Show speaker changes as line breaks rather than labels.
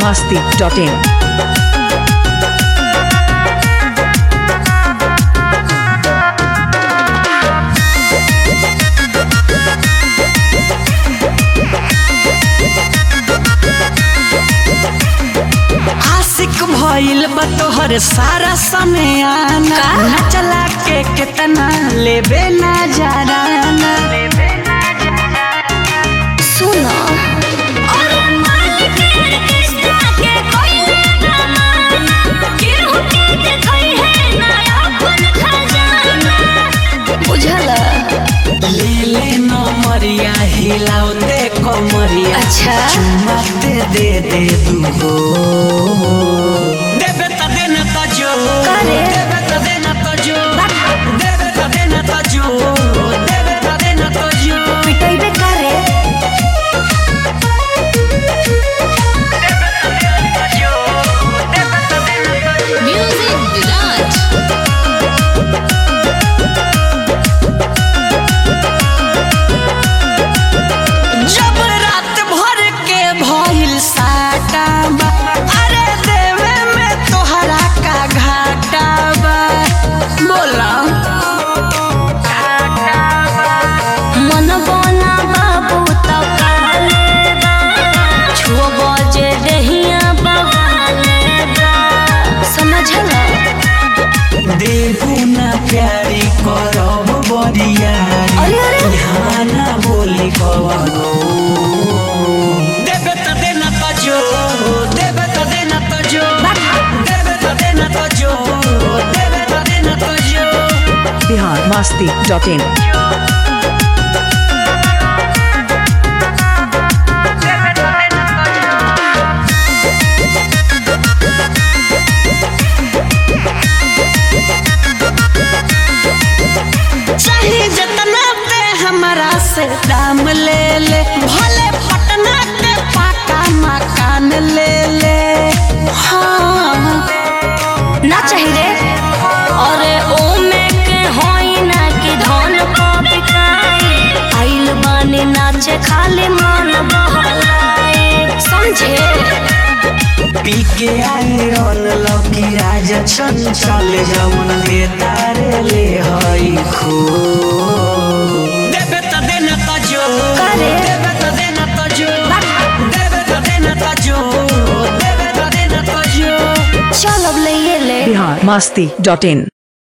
biharmasti.in
भइल बा तोहर सारा समय आना चला के कितना लेबे ना जाना
सुनो बुझला
ले ले नमरिया हिलाओ दे कमरिया
अच्छा
चुम्मा दे दूगो देबे त देना त जो
करे
देबे त देना त जो देबे त देना त जो देबे त देना त जो
पिटाइबे करे म्यूजिक विराट
जब रात भर के भइल साटा बा अरे देवे में तोहरा का घाटा बा बोला
मन बना बाबू तो काले बा छुओ बजे दहिया बवाले बा समझला
देबू ना प्यारी करब बरियारी
अरे अरे
यहाँ ना बोली कवनो देबे त देना त जो देबे त देना त जो देबे त देना त जो देबे त देना त जो
biharmasti.in
चाहिए जितना पे हमारा से दाम ले ले भले पटना के पाका मकान ले ले हाँ
ना चाहिए अरे ओ में के होई ना कि धन को बिकाई आइल बानी नाचे खाली मन बहलाए समझे
पी के आए रोल लौकी राजा चंचल जवन के तारे ले हई खो देबे त देना त जो
करे
देबे त देना त जो देबे त देना त जो देबे त देना त जो
चल अब ले ये ले
biharmasti.in